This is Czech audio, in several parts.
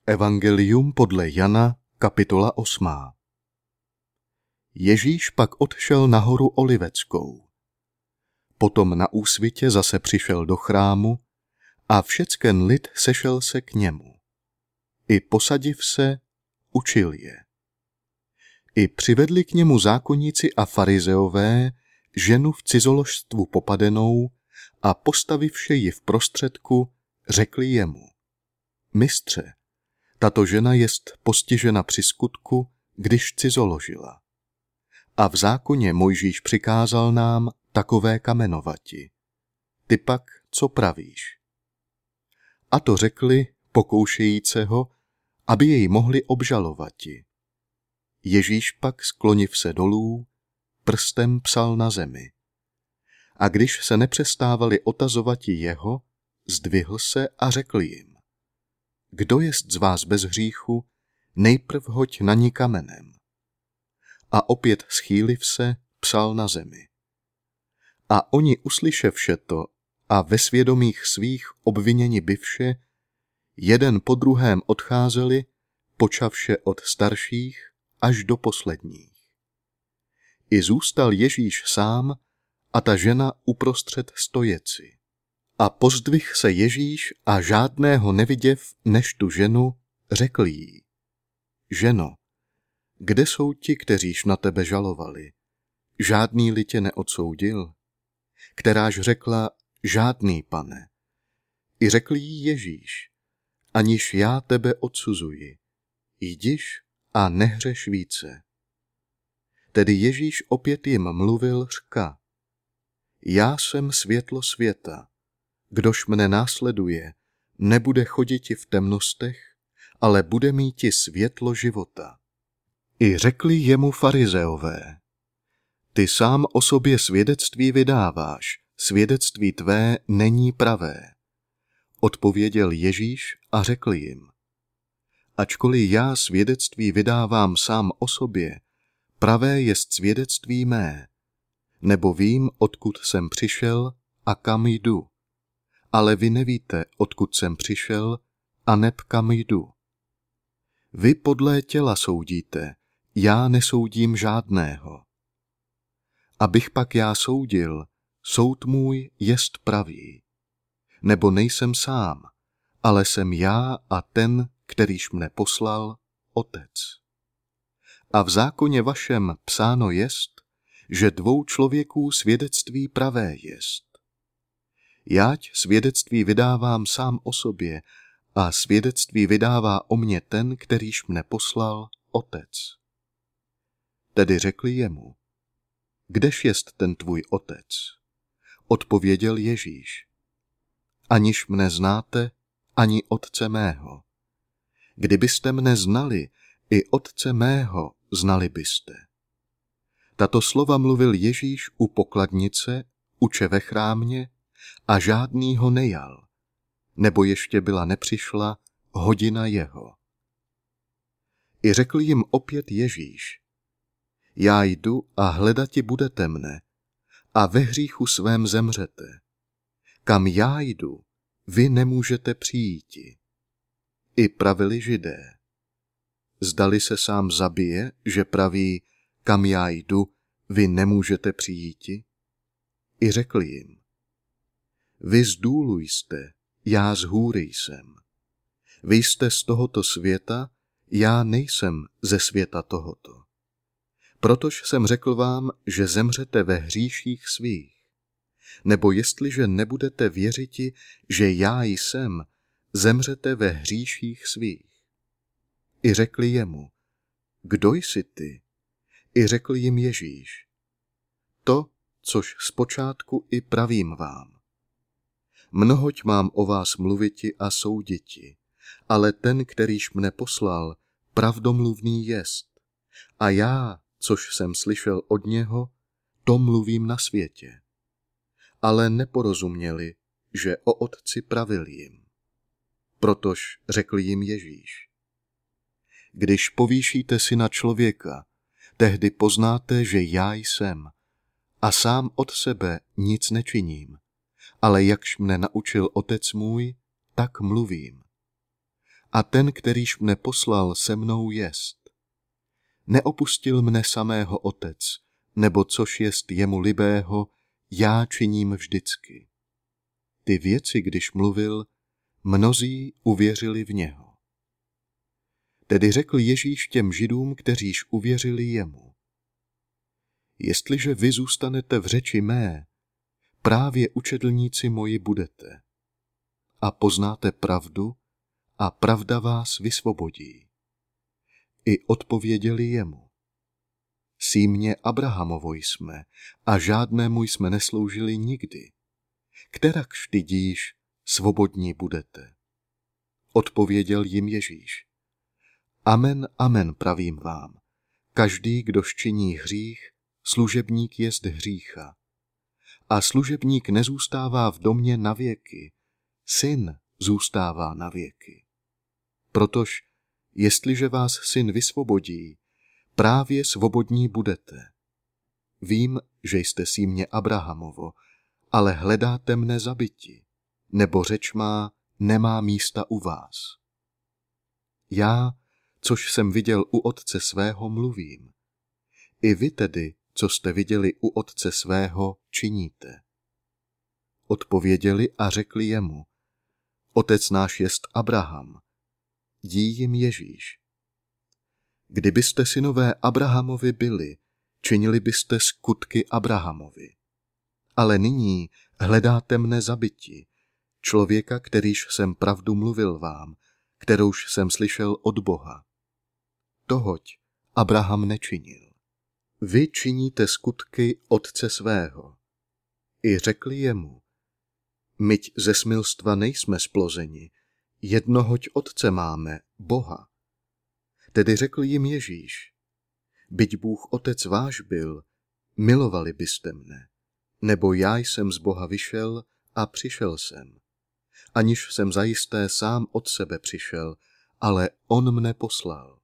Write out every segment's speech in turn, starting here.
Evangelium podle Jana, kapitola 8. Ježíš pak odšel na horu Oliveckou. Potom na úsvitě zase přišel do chrámu a všecken lid sešel se k němu. I posadiv se, učil je. I přivedli k němu zákonníci a farizeové ženu v cizoložstvu popadenou a postavivše ji v prostředku, řekli jemu: Mistře, tato žena jest postižena při skutku, když cizoložila. A v zákoně Mojžíš přikázal nám takové kamenovati. Ty pak co pravíš? A to řekli, pokoušejíce ho, aby jej mohli obžalovati. Ježíš pak, skloniv se dolů, prstem psal na zemi. A když se nepřestávali otazovati jeho, zdvihl se a řekl jim: Kdo jest z vás bez hříchu, nejprv hoď na ní kamenem. A opět schýliv se, psal na zemi. A oni uslyševše to a ve svědomích svých obviněni byvše, jeden po druhém odcházeli, počavše od starších až do posledních. I zůstal Ježíš sám a ta žena uprostřed stojeci. A pozdvih se Ježíš a žádného neviděv než tu ženu, řekl jí: Ženo, kde jsou ti, kteříž na tebe žalovali? Žádný-li tě neodsoudil? Kteráž řekla: Žádný, pane. I řekl jí Ježíš: Aniž já tebe odsuzuji, jdiš a nehřeš více. Tedy Ježíš opět jim mluvil, řka: Já jsem světlo světa. Kdož mne následuje, nebude choditi v temnostech, ale bude míti světlo života. I řekli jemu farizeové: Ty sám o sobě svědectví vydáváš, svědectví tvé není pravé. Odpověděl Ježíš a řekl jim: Ačkoliv já svědectví vydávám sám o sobě, pravé jest svědectví mé, nebo vím, odkud jsem přišel a kam jdu. Ale vy nevíte, odkud jsem přišel a neb kam jdu. Vy podle těla soudíte, já nesoudím žádného. Abych pak já soudil, soud můj jest pravý. Nebo nejsem sám, ale jsem já a ten, kterýž mne poslal, Otec. A v zákoně vašem psáno jest, že dvou člověků svědectví pravé jest. Jáť svědectví vydávám sám o sobě a svědectví vydává o mně ten, kterýž mne poslal, Otec. Tedy řekli jemu: Kdež jest ten tvůj otec? Odpověděl Ježíš: Aniž mne znáte, ani otce mého. Kdybyste mne znali, i otce mého znali byste. Tato slova mluvil Ježíš u pokladnice, uče ve chrámě, a žádný ho nejal, nebo ještě byla nepřišla hodina jeho. I řekl jim opět Ježíš: Já jdu a hledati budete mne, a ve hříchu svém zemřete. Kam já jdu, vy nemůžete přijíti. I pravili Židé: Zdali se sám zabije, že praví: Kam já jdu, vy nemůžete přijíti? I řekl jim: Vy z důlu jste, já z hůry jsem. Vy jste z tohoto světa, já nejsem ze světa tohoto. Protož jsem řekl vám, že zemřete ve hříších svých. Nebo jestliže nebudete věřiti, že já jsem, zemřete ve hříších svých. I řekli jemu: Kdo jsi ty? I řekl jim Ježíš: To, což zpočátku i pravím vám. Mnohoť mám o vás mluviti a souditi, ale ten, kterýž mne poslal, pravdomluvný jest. A já, což jsem slyšel od něho, to mluvím na světě. Ale neporozuměli, že o otci pravil jim. Protož řekl jim Ježíš: Když povýšíte syna člověka, tehdy poznáte, že já jsem, a sám od sebe nic nečiním, ale jakž mne naučil otec můj, tak mluvím. a ten, kterýž mne poslal, se mnou jest. Neopustil mne samého Otec, nebo což jest jemu libého, já činím vždycky. Ty věci, když mluvil, mnozí uvěřili v něho. Tedy řekl Ježíš těm Židům, kteříž uvěřili jemu: Jestliže vy zůstanete v řeči mé, právě učedlníci moji budete a poznáte pravdu a pravda vás vysvobodí. I odpověděli jemu: Símě Abrahamovo jsme a žádnému jsme nesloužili nikdy. Kterakž tidíž svobodní budete? Odpověděl jim Ježíš: Amen, amen pravím vám, každý, kdož činí hřích, služebník jest hřícha. A služebník nezůstává v domě na věky, syn zůstává na věky. Protož, jestliže vás syn vysvobodí, právě svobodní budete. Vím, že jste símě Abrahamovo, ale hledáte mne zabiti, nebo řeč má nemá místa u vás. Já, což jsem viděl u otce svého, mluvím. I vy tedy, co jste viděli u otce svého, činíte. Odpověděli a řekli jemu: Otec náš jest Abraham. Dí jim Ježíš: Kdybyste synové Abrahamovi byli, činili byste skutky Abrahamovi. Ale nyní hledáte mne zabiti, člověka, kterýž jsem pravdu mluvil vám, kterouž jsem slyšel od Boha. Tohoť Abraham nečinil. Vy činíte skutky otce svého. I řekli jemu: Myť ze smilstva nejsme splozeni, jednohoť otce máme, Boha. Tedy řekl jim Ježíš: Byť Bůh otec váš byl, milovali byste mne, nebo já jsem z Boha vyšel a přišel jsem. Aniž jsem zajisté sám od sebe přišel, ale on mne poslal.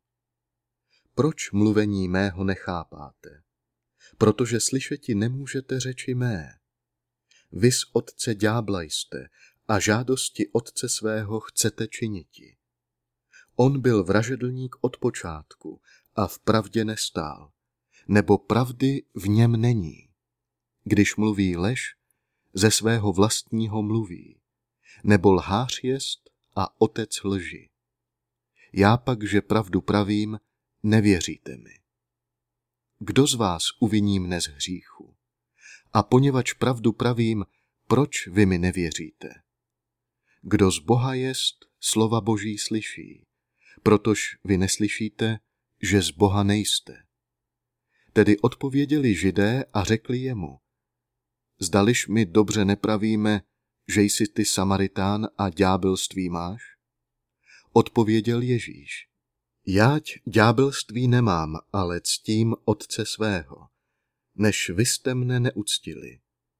Proč mluvení mého nechápáte? Protože slyšeti nemůžete řeči mé. Vy z otce ďábla jste a žádosti otce svého chcete činiti. On byl vražedlník od počátku a v pravdě nestál, nebo pravdy v něm není. Když mluví lež, ze svého vlastního mluví, nebo lhář jest a otec lži. Já pak, že pravdu pravím, nevěříte mi. Kdo z vás uviní mne z hříchu? A poněvadž pravdu pravím, proč vy mi nevěříte? Kdo z Boha jest, slova Boží slyší, protož vy neslyšíte, že z Boha nejste. Tedy odpověděli Židé a řekli jemu: Zdališ mi dobře nepravíme, že jsi ty Samaritán a ďábelství máš? Odpověděl Ježíš: Jáť ďábelství nemám, ale ctím otce svého, než vy jste mne neuctili.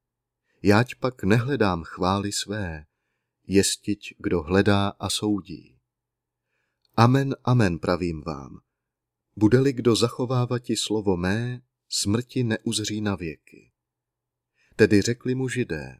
Jáť pak nehledám chvály své, jestiť, kdo hledá a soudí. Amen, amen pravím vám, bude-li kdo zachovávati slovo mé, smrti neuzří na věky. Tedy řekli mu Židé: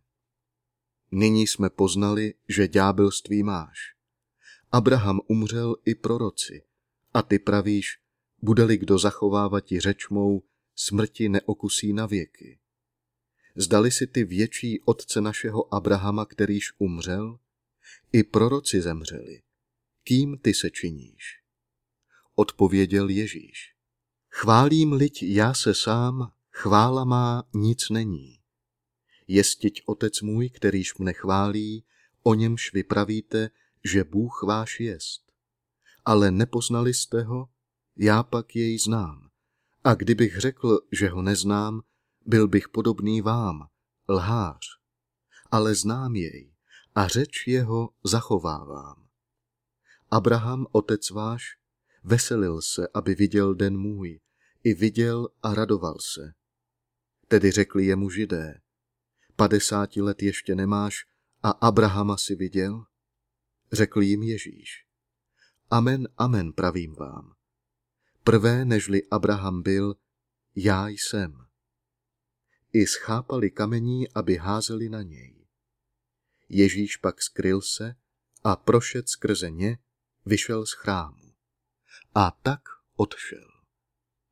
Nyní jsme poznali, že ďábelství máš. Abraham umřel i proroci, a ty pravíš, bude-li kdo zachovávati řeč mou, smrti neokusí na věky. Zdali si ty větší otce našeho Abrahama, kterýž umřel? I proroci zemřeli. Kým ty se činíš? Odpověděl Ježíš: Chválím-liť já se sám, chvála má nic není. Jestiť otec můj, kterýž mne chválí, o němž vy pravíte, že Bůh váš jest. Ale nepoznali jste ho, já pak jej znám. A kdybych řekl, že ho neznám, byl bych podobný vám, lhář. Ale znám jej a řeč jeho zachovávám. Abraham, otec váš, veselil se, aby viděl den můj, i viděl a radoval se. Tedy řekli jemu Židé: 50 let ještě nemáš a Abrahama si viděl? Řekl jim Ježíš: Amen, amen pravím vám. Prvé, nežli Abraham byl, já jsem. I schápali kamení, aby házeli na něj. Ježíš pak skryl se a prošet skrze ně, vyšel z chrámu a tak odšel.